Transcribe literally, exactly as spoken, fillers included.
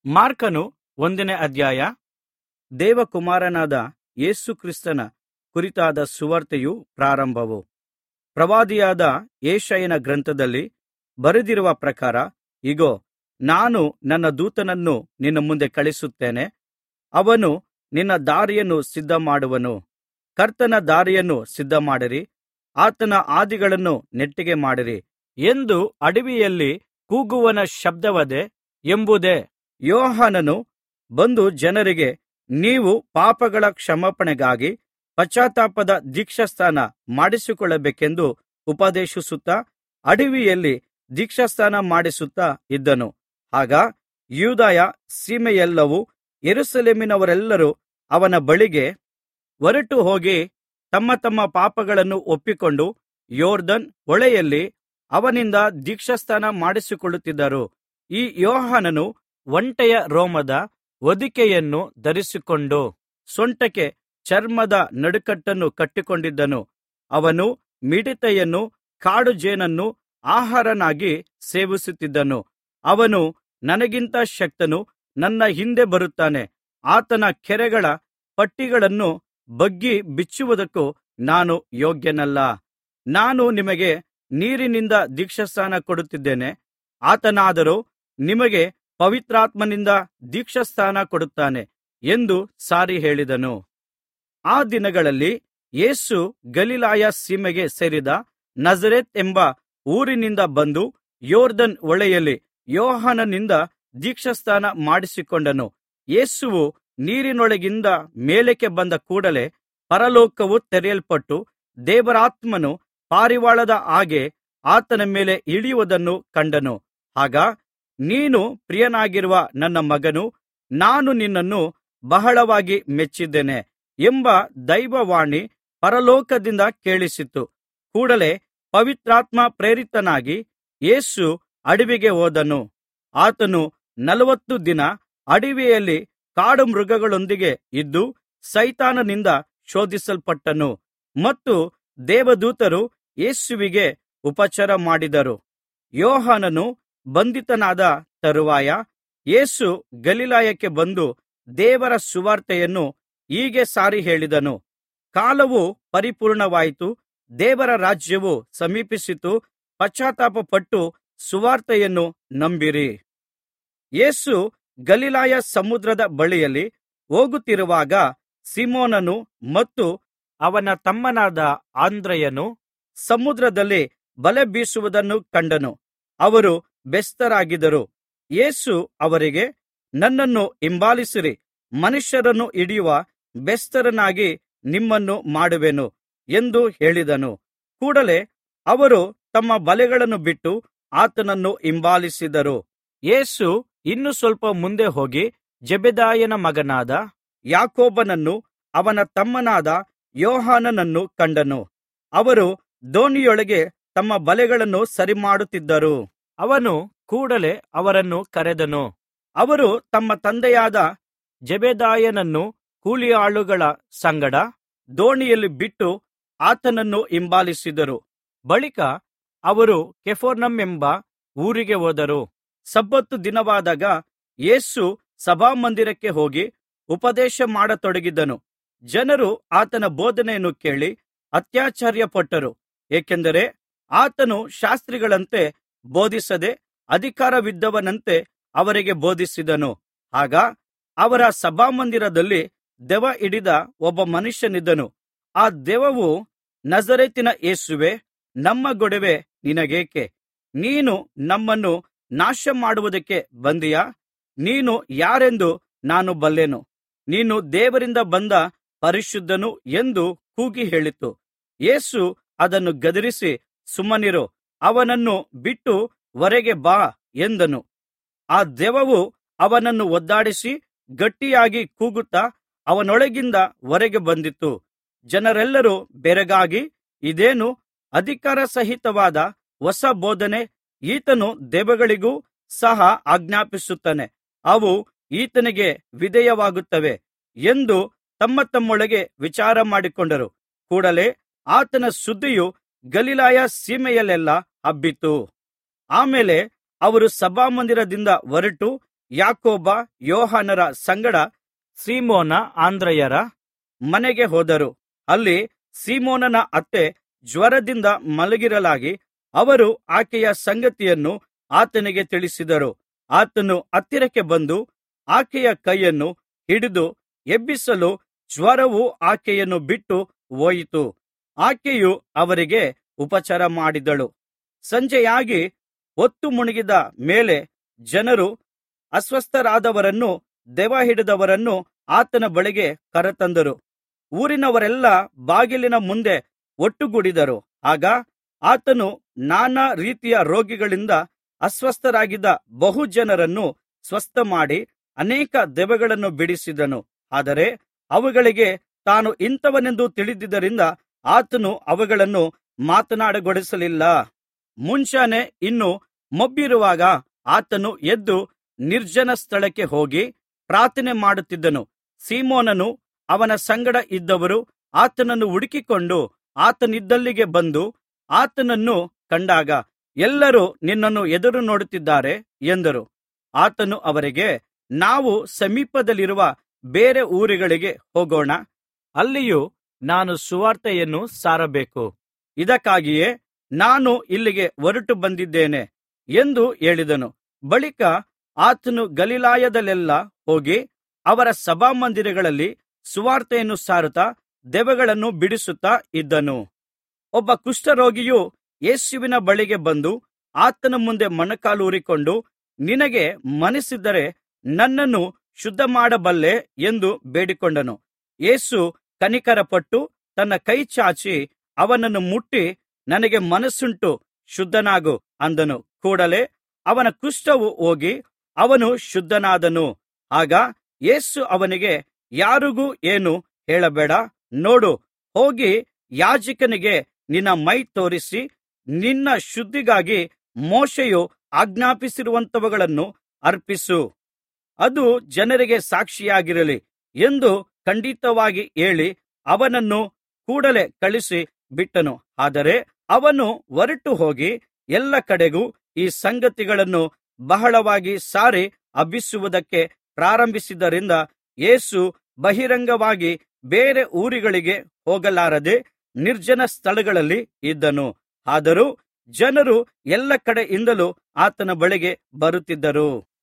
ಮಾರ್ಕನು ಒಂದನೇ ಅಧ್ಯಾಯ. ದೇವಕುಮಾರನಾದ ಯೇಸು ಕ್ರಿಸ್ತನ ಕುರಿತಾದ ಸುವಾರ್ತೆಯು ಪ್ರಾರಂಭವು. ಪ್ರವಾದಿಯಾದ ಯೆಶಾಯನ ಗ್ರಂಥದಲ್ಲಿ ಬರೆದಿರುವ ಪ್ರಕಾರ, ಇಗೋ, ನಾನು ನನ್ನ ದೂತನನ್ನು ನಿನ್ನ ಮುಂದೆ ಕಳುಹಿಸುತ್ತೇನೆ. ಅವನು ನಿನ್ನ ದಾರಿಯನ್ನು ಸಿದ್ಧಮಾಡುವನು. ಕರ್ತನ ದಾರಿಯನ್ನು ಸಿದ್ಧಮಾಡಿರಿ, ಆತನ ಹಾದಿಗಳನ್ನು ನೆಟ್ಟಗೆ ಮಾಡಿರಿ ಎಂದು ಅಡವಿಯಲ್ಲಿ ಕೂಗುವವನ ಶಬ್ದವದೆ ಎಂಬುದೇ. ಯೋಹಾನನು ಬಂದು ಜನರಿಗೆ, ನೀವು ಪಾಪಗಳ ಕ್ಷಮಾಪಣೆಗಾಗಿ ಪಶ್ಚಾತ್ತಾಪದ ದೀಕ್ಷಾಸ್ನಾನ ಮಾಡಿಸಿಕೊಳ್ಳಬೇಕೆಂದು ಉಪದೇಶಿಸುತ್ತಾ ಅಡವಿಯಲ್ಲಿ ದೀಕ್ಷಾಸ್ನಾನ ಮಾಡಿಸುತ್ತಾ ಇದ್ದನು. ಆಗ ಯೂದಾಯ ಸೀಮೆಯೆಲ್ಲವೂ ಯೆರೂಸಲೇಮಿನವರೆಲ್ಲರೂ ಅವನ ಬಳಿಗೆ ಹೊರಟು ಹೋಗಿ ತಮ್ಮ ತಮ್ಮ ಪಾಪಗಳನ್ನು ಒಪ್ಪಿಕೊಂಡು ಯೊರ್ದನ್ ಹೊಳೆಯಲ್ಲಿ ಅವನಿಂದ ದೀಕ್ಷಾಸ್ನಾನ ಮಾಡಿಸಿಕೊಳ್ಳುತ್ತಿದ್ದರು. ಈ ಯೋಹಾನನು ಒಂಟೆಯ ರೋಮದ ಹೊದಿಕೆಯನ್ನು ಧರಿಸಿಕೊಂಡು ಸೊಂಟಕ್ಕೆ ಚರ್ಮದ ನಡುಕಟ್ಟನ್ನು ಕಟ್ಟಿಕೊಂಡಿದ್ದನು. ಅವನು ಮಿಡತೆಯನ್ನೂ ಕಾಡುಜೇನನ್ನೂ ಆಹಾರನಾಗಿ ಸೇವಿಸುತ್ತಿದ್ದನು. ಅವನು, ನನಗಿಂತ ಶಕ್ತನು ನನ್ನ ಹಿಂದೆ ಬರುತ್ತಾನೆ, ಆತನ ಕೆರಗಳ ಪಟ್ಟಿಗಳನ್ನು ಬಗ್ಗಿ ಬಿಚ್ಚುವುದಕ್ಕೂ ನಾನು ಯೋಗ್ಯನಲ್ಲ. ನಾನು ನಿಮಗೆ ನೀರಿನಿಂದ ದೀಕ್ಷಾಸ್ನಾನ ಕೊಡುತ್ತಿದ್ದೇನೆ, ಆತನಾದರೋ ನಿಮಗೆ ಪವಿತ್ರಾತ್ಮನಿಂದ ದೀಕ್ಷಾಸ್ನಾನ ಕೊಡುತ್ತಾನೆ ಎಂದು ಸಾರಿ ಹೇಳಿದನು. ಆ ದಿನಗಳಲ್ಲಿ ಯೇಸು ಗಲಿಲಾಯ ಸೀಮೆಗೆ ಸೇರಿದ ನಜರೇತ್ ಎಂಬ ಊರಿನಿಂದ ಬಂದು ಯೊರ್ದನ್ ಹೊಳೆಯಲ್ಲಿ ಯೋಹಾನನಿಂದ ದೀಕ್ಷಾಸ್ನಾನ ಮಾಡಿಸಿಕೊಂಡನು. ಯೇಸುವು ನೀರಿನೊಳಗಿಂದ ಮೇಲಕ್ಕೆ ಬಂದ ಕೂಡಲೆ ಪರಲೋಕವು ತೆರೆಯಲ್ಪಟ್ಟು ದೇವರಾತ್ಮನು ಪಾರಿವಾಳದ ಹಾಗೆ ಆತನ ಮೇಲೆ ಇಳಿಯುವುದನ್ನು ಕಂಡನು. ಆಗ, ನೀನು ಪ್ರಿಯನಾಗಿರುವ ನನ್ನ ಮಗನು, ನಾನು ನಿನ್ನನ್ನು ಬಹಳವಾಗಿ ಮೆಚ್ಚಿದ್ದೇನೆ ಎಂಬ ದೈವವಾಣಿ ಪರಲೋಕದಿಂದ ಕೇಳಿಸಿತು. ಕೂಡಲೆ ಪವಿತ್ರಾತ್ಮ ಪ್ರೇರಿತನಾಗಿ ಯೇಸು ಅಡವಿಗೆ ಹೋದನು. ಆತನು ನಲವತ್ತು ದಿನ ಅಡವಿಯಲ್ಲಿ ಕಾಡುಮೃಗಗಳೊಂದಿಗೆ ಇದ್ದು ಸೈತಾನನಿಂದ ಶೋಧಿಸಲ್ಪಟ್ಟನು. ಮತ್ತು ದೇವದೂತರು ಯೇಸುವಿಗೆ ಉಪಚಾರ ಮಾಡಿದರು. ಯೋಹಾನನು ಬಂಧಿತನಾದ ತರುವಾಯ ಯೇಸು ಗಲಿಲಾಯಕ್ಕೆ ಬಂದು ದೇವರ ಸುವಾರ್ತೆಯನ್ನು ಹೀಗೆ ಸಾರಿ ಹೇಳಿದನು. ಕಾಲವು ಪರಿಪೂರ್ಣವಾಯಿತು, ದೇವರ ರಾಜ್ಯವು ಸಮೀಪಿಸಿತು, ಪಶ್ಚಾತ್ತಾಪಪಟ್ಟು ಸುವಾರ್ತೆಯನ್ನು ನಂಬಿರಿ. ಯೇಸು ಗಲಿಲಾಯ ಸಮುದ್ರದ ಬಳಿಯಲ್ಲಿ ಹೋಗುತ್ತಿರುವಾಗ ಸೀಮೋನನು ಮತ್ತು ಅವನ ತಮ್ಮನಾದ ಅಂದ್ರೆಯನು ಸಮುದ್ರದಲ್ಲಿ ಬಲೆ ಬೀಸುವುದನ್ನು ಕಂಡನು. ಅವರು ಬೆಸ್ತರಾಗಿದ್ದರು. ಯೇಸು ಅವರಿಗೆ, ನನ್ನನ್ನು ಹಿಂಬಾಲಿಸಿರಿ, ಮನುಷ್ಯರನ್ನು ಹಿಡಿಯುವ ಬೆಸ್ತರನ್ನಾಗಿ ನಿಮ್ಮನ್ನು ಮಾಡುವೆನು ಎಂದು ಹೇಳಿದನು. ಕೂಡಲೆ ಅವರು ತಮ್ಮ ಬಲೆಗಳನ್ನು ಬಿಟ್ಟು ಆತನನ್ನು ಹಿಂಬಾಲಿಸಿದರು. ಯೇಸು ಇನ್ನು ಸ್ವಲ್ಪ ಮುಂದೆ ಹೋಗಿ ಜೆಬೆದಾಯನ ಮಗನಾದ ಯಾಕೋಬನನ್ನೂ ಅವನ ತಮ್ಮನಾದ ಯೋಹಾನನನ್ನೂ ಕಂಡನು. ಅವರು ದೋಣಿಯೊಳಗೆ ತಮ್ಮ ಬಲೆಗಳನ್ನು ಸರಿಮಾಡುತ್ತಿದ್ದರು. ಅವನು ಕೂಡಲೆ ಅವರನ್ನು ಕರೆದನು. ಅವರು ತಮ್ಮ ತಂದೆಯಾದ ಜೆಬೆದಾಯನನ್ನು ಕೂಲಿಯಾಳುಗಳ ಸಂಗಡ ದೋಣಿಯಲ್ಲಿ ಬಿಟ್ಟು ಆತನನ್ನು ಹಿಂಬಾಲಿಸಿದರು. ಬಳಿಕ ಅವರು ಕಪೆರ್ನೌಮೆಂಬ ಊರಿಗೆ ಹೋದರು. ಸಬ್ಬತ್ ದಿನವಾದಾಗ ಯೇಸು ಸಭಾಮಂದಿರಕ್ಕೆ ಹೋಗಿ ಉಪದೇಶ ಮಾಡತೊಡಗಿದನು. ಜನರು ಆತನ ಬೋಧನೆಯನ್ನು ಕೇಳಿ ಅತ್ಯಾಶ್ಚರ್ಯಪಟ್ಟರು. ಏಕೆಂದರೆ ಆತನು ಶಾಸ್ತ್ರಿಗಳಂತೆ ಬೋಧಿಸದೆ ಅಧಿಕಾರವಿದ್ದವನಂತೆ ಅವರಿಗೆ ಬೋಧಿಸಿದನು. ಆಗ ಅವರ ಸಭಾಮಂದಿರದಲ್ಲಿ ದೆವ್ವ ಹಿಡಿದ ಒಬ್ಬ ಮನುಷ್ಯನಿದ್ದನು. ಆ ದೆವ್ವವು, ನಜರೇತಿನ ಯೇಸುವೇ, ನಮ್ಮ ಗೊಡವೆ ನಿನಗೇಕೆ? ನೀನು ನಮ್ಮನ್ನು ನಾಶಮಾಡುವುದಕ್ಕೆ ಬಂದೆಯಾ? ನೀನು ಯಾರೆಂದು ನಾನು ಬಲ್ಲೆನು, ನೀನು ದೇವರಿಂದ ಬಂದ ಪರಿಶುದ್ಧನು ಎಂದು ಕೂಗಿ ಹೇಳಿತು. ಯೇಸು ಅದನ್ನು ಗದರಿಸಿ, ಸುಮ್ಮನಿರು, ಅವನನ್ನು ಬಿಟ್ಟು ಹೊರಗೆ ಬಾ ಎಂದನು. ಆ ದೆವ್ವವು ಅವನನ್ನು ಒದ್ದಾಡಿಸಿ ಗಟ್ಟಿಯಾಗಿ ಕೂಗುತ್ತಾ ಅವನೊಳಗಿಂದ ಹೊರಗೆ ಬಂದಿತು. ಜನರೆಲ್ಲರೂ ಬೆರಗಾಗಿ, ಇದೇನು ಅಧಿಕಾರಸಹಿತವಾದ ಹೊಸ ಬೋಧನೆ? ಈತನು ದೆವ್ವಗಳಿಗೂ ಸಹ ಆಜ್ಞಾಪಿಸುತ್ತಾನೆ, ಅವು ಈತನಿಗೆ ವಿಧೇಯವಾಗುತ್ತವೆ ಎಂದು ತಮ್ಮ ತಮ್ಮೊಳಗೆ ವಿಚಾರ ಮಾಡಿಕೊಂಡರು. ಕೂಡಲೆ ಆತನ ಸುದ್ದಿಯು ಗಲಿಲಾಯ ಸೀಮೆಯಲ್ಲೆಲ್ಲಾ ಹಬ್ಬಿತು. ಆಮೇಲೆ ಅವರು ಸಭಾಮಂದಿರದಿಂದ ಹೊರಟು ಯಾಕೋಬ ಯೋಹಾನರ ಸಂಗಡ ಸೀಮೋನ ಆಂದ್ರೆಯರ ಮನೆಗೆ ಹೋದರು. ಅಲ್ಲಿ ಸೀಮೋನನ ಅತ್ತೆ ಜ್ವರದಿಂದ ಮಲಗಿರಲಾಗಿ ಅವರು ಆಕೆಯ ಸಂಗತಿಯನ್ನು ಆತನಿಗೆ ತಿಳಿಸಿದರು. ಆತನು ಹತ್ತಿರಕ್ಕೆ ಬಂದು ಆಕೆಯ ಕೈಯನ್ನು ಹಿಡಿದು ಎಬ್ಬಿಸಲು ಜ್ವರವು ಆಕೆಯನ್ನು ಬಿಟ್ಟು ಹೋಯಿತು. ಆಕೆಯು ಅವರಿಗೆ ಉಪಚಾರ ಮಾಡಿದಳು. ಸಂಜೆಯಾಗಿ ಹೊತ್ತು ಮುಳುಗಿದ ಮೇಲೆ ಜನರು ಅಸ್ವಸ್ಥರಾದವರನ್ನೂ ದೆವ್ವಹಿಡಿದವರನ್ನೂ ಆತನ ಬಳಿಗೆ ಕರತಂದರು. ಊರಿನವರೆಲ್ಲ ಬಾಗಿಲಿನ ಮುಂದೆ ಒಟ್ಟುಗೂಡಿದರು. ಆಗ ಆತನು ನಾನಾ ರೀತಿಯ ರೋಗಗಳಿಂದ ಅಸ್ವಸ್ಥರಾಗಿದ್ದ ಬಹು ಜನರನ್ನು ಸ್ವಸ್ಥಮಾಡಿ ಅನೇಕ ದೆವ್ವಗಳನ್ನು ಬಿಡಿಸಿದನು. ಆದರೆ ಅವುಗಳಿಗೆ ತಾನು ಇಂಥವನೆಂದು ತಿಳಿದಿದ್ದರಿಂದ ಆತನು ಅವುಗಳನ್ನು ಮಾತನಾಡಗೊಡಿಸಲಿಲ್ಲ. ಮುಂಜಾನೆ ಇನ್ನೂ ಮೊಬ್ಬಿರುವಾಗ ಆತನು ಎದ್ದು ನಿರ್ಜನ ಸ್ಥಳಕ್ಕೆ ಹೋಗಿ ಪ್ರಾರ್ಥನೆ ಮಾಡುತ್ತಿದ್ದನು. ಸೀಮೋನನೂ ಅವನ ಸಂಗಡ ಇದ್ದವರು ಆತನನ್ನು ಹುಡುಕಿಕೊಂಡು ಆತನಿದ್ದಲ್ಲಿಗೆ ಬಂದು ಆತನನ್ನು ಕಂಡಾಗ, ಎಲ್ಲರೂ ನಿನ್ನನ್ನು ಎದುರು ನೋಡುತ್ತಿದ್ದಾರೆ ಎಂದರು. ಆತನು ಅವರಿಗೆ, ನಾವು ಸಮೀಪದಲ್ಲಿರುವ ಬೇರೆ ಊರುಗಳಿಗೆ ಹೋಗೋಣ, ಅಲ್ಲಿಯೂ ನಾನು ಸುವಾರ್ತೆಯನ್ನು ಸಾರಬೇಕು. ಇದಕ್ಕಾಗಿಯೇ ನಾನು ಇಲ್ಲಿಗೆ ಹೊರಟು ಬಂದಿದ್ದೇನೆ ಎಂದು ಹೇಳಿದನು. ಬಳಿಕ ಆತನು ಗಲಿಲಾಯದಲ್ಲೆಲ್ಲಾ ಹೋಗಿ ಅವರ ಸಭಾಮಂದಿರಗಳಲ್ಲಿ ಸುವಾರ್ತೆಯನ್ನು ಸಾರುತ್ತಾ ದೆವ್ವಗಳನ್ನು ಬಿಡಿಸುತ್ತಾ ಇದ್ದನು. ಒಬ್ಬ ಕುಷ್ಠರೋಗಿಯು ಯೇಸುವಿನ ಬಳಿಗೆ ಬಂದು ಆತನ ಮುಂದೆ ಮೊಣಕಾಲೂರಿಕೊಂಡು, ನಿನಗೆ ಮನಸ್ಸಿದ್ದರೆ ನನ್ನನ್ನು ಶುದ್ಧಮಾಡಬಲ್ಲೆ ಎಂದು ಬೇಡಿಕೊಂಡನು. ಯೇಸು ಕನಿಕರಪಟ್ಟು ತನ್ನ ಕೈ ಚಾಚಿ ಅವನನ್ನು ಮುಟ್ಟಿ, ನನಗೆ ಮನಸ್ಸುಂಟು, ಶುದ್ಧನಾಗು ಅಂದನು. ಕೂಡಲೇ ಅವನ ಕುಷ್ಠವು ಹೋಗಿ ಅವನು ಶುದ್ಧನಾದನು. ಆಗ ಯೇಸು ಅವನಿಗೆ, ಯಾರಿಗೂ ಏನೂ ಹೇಳಬೇಡ. ನೋಡು, ಹೋಗಿ ಯಾಜಕನಿಗೆ ನಿನ್ನ ಮೈ ತೋರಿಸಿ ನಿನ್ನ ಶುದ್ಧಿಗಾಗಿ ಮೋಶೆಯು ಆಜ್ಞಾಪಿಸಿರುವಂಥವುಗಳನ್ನು ಅರ್ಪಿಸು. ಅದು ಜನರಿಗೆ ಸಾಕ್ಷಿಯಾಗಿರಲಿ ಎಂದು ಖಂಡಿತವಾಗಿ ಹೇಳಿ ಅವನನ್ನು ಕೂಡಲೇ ಕಳುಹಿಸಿ ಬಿಟ್ಟನು. ಆದರೆ ಅವನು ಹೊರಟು ಹೋಗಿ ಎಲ್ಲ ಕಡೆಗೂ ಈ ಸಂಗತಿಗಳನ್ನು ಬಹಳವಾಗಿ ಸಾರಿ ಹಬ್ಬಿಸುವುದಕ್ಕೆ ಪ್ರಾರಂಭಿಸಿದ್ದರಿಂದ ಯೇಸು ಬಹಿರಂಗವಾಗಿ ಬೇರೆ ಊರುಗಳಿಗೆ ಹೋಗಲಾರದೆ ನಿರ್ಜನ ಸ್ಥಳಗಳಲ್ಲಿ ಇದ್ದನು. ಆದರೂ ಜನರು ಎಲ್ಲ ಕಡೆಯಿಂದಲೂ ಆತನ ಬಳಿಗೆ ಬರುತ್ತಿದ್ದರು.